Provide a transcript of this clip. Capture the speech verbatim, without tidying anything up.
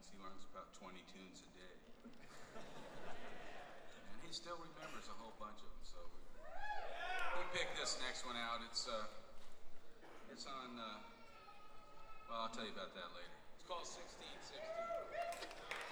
thinks he learns about twenty tunes a day. And he still remembers a whole bunch of them, so we, we picked this next one out. It's, uh, it's on, uh, well, I'll tell you about that later. It's called sixteen sixty.